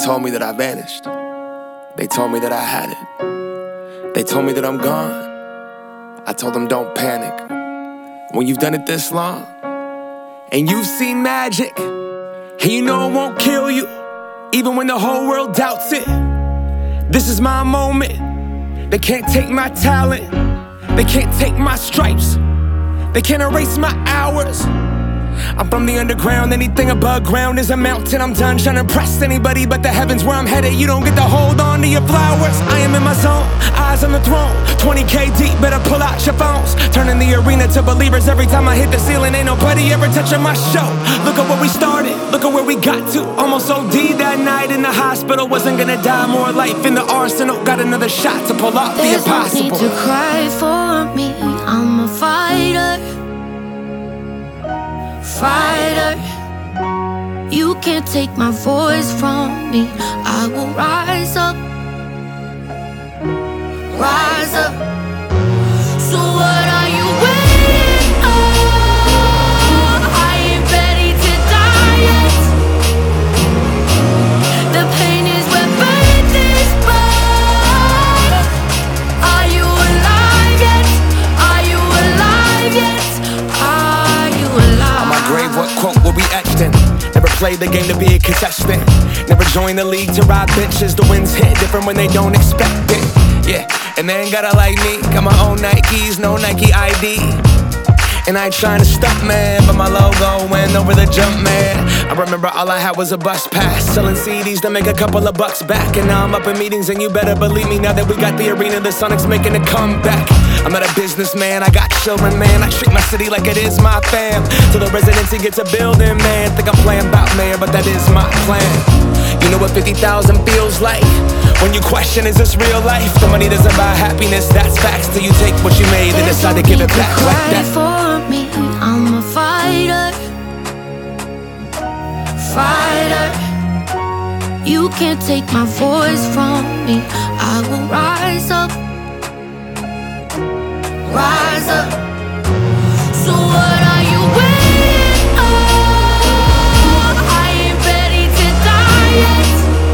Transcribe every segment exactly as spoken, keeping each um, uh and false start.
told me that I vanished. They told me that I had it. They told me that I'm gone. I told them don't panic. When you've done it this long, and you've seen magic, and you know it won't kill you, even when the whole world doubts it. This is my moment. They can't take my talent. They can't take my stripes. They can't erase my hours. I'm from the underground, anything above ground is a mountain. I'm done trying to impress anybody but the heavens where I'm headed. You don't get to hold on to your flowers. I am in my zone, eyes on the throne. twenty K deep, better pull out your phones. Turning the arena to believers every time I hit the ceiling. Ain't nobody ever touching my show. Look at where we started, look at where we got to. Almost O D'd that night in the hospital. Wasn't gonna die, more life in the arsenal. Got another shot to pull off the impossible. There's no need to cry for me, I'm a fighter. Fighter, you can't take my voice from me. I will rise up, rise up. So what are you waiting on? I ain't ready to die yet. The pain is what burns this blood. Are you alive yet? Are you alive yet? Grave, what quote will be etched in? Never played the game to be a contestant. Never joined the league to ride bitches. The winds hit different when they don't expect it. Yeah, and they ain't gotta like me. Got my own Nikes, no Nike I D. And I ain't trying to stop, man, but my logo went over the jump, man. I remember all I had was a bus pass, selling C Ds to make a couple of bucks back. And now I'm up in meetings, and you better believe me, now that we got the arena, the Sonics making a comeback. I'm not a businessman, I got children, man. I treat my city like it is my fam. Till the residency gets a building, man. Think I'm playing bout mayor, but that is my plan. You know what fifty thousand feels like? When you question, is this real life? The money doesn't buy happiness, that's facts. Till you take what you made and decide to give it back like that. For me, I'm a fighter. Fighter, you can't take my voice from me. I will rise up, rise up. So what are you waiting on? I ain't ready to die yet.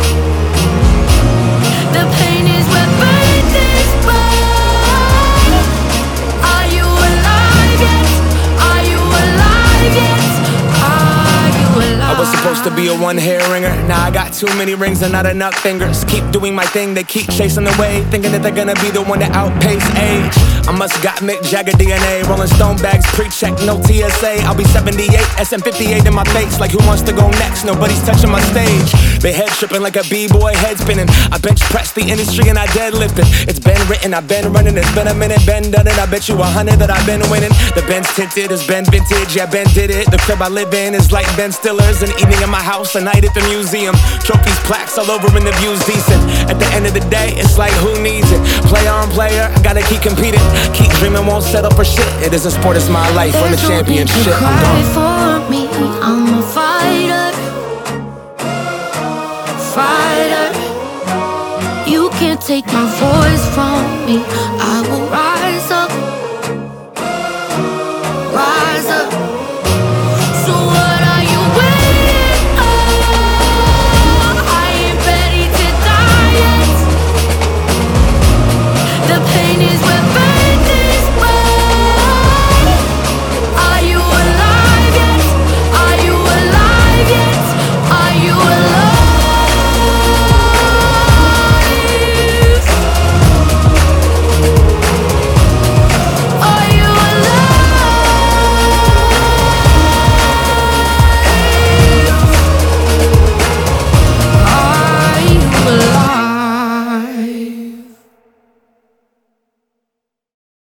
The pain is what burns this blood. Are you alive yet? Are you alive yet? Are you alive? I was supposed to be a one-hair ringer. Now I got too many rings and not enough fingers. Keep doing my thing, they keep chasing the wave, thinking that they're gonna be the one to outpace age. I must got Mick Jagger D N A. Rolling Stone bags, pre-check, no T S A. I'll be seventy-eight, S M fifty-eight in my face. Like who wants to go next? Nobody's touching my stage. They head tripping like a b-boy, head spinning. I bench press the industry and I deadlift it. It's been written, I've been running. It's been a minute, been done it. I bet you a hundred that I've been winning. The Ben's tinted, it's been vintage. Yeah, Ben did it. The crib I live in is like Ben Stiller's. An evening in my house, a night at the museum. Trophies, plaques all over and the view's decent. At the end of the day, it's like who needs it? Player on player, I gotta keep competing. Keep dreaming, won't settle for shit. It isn't sport, it's my life. Win the championship. I'm gone. For me, I'm a fighter. Fighter, you can't take my voice from me. I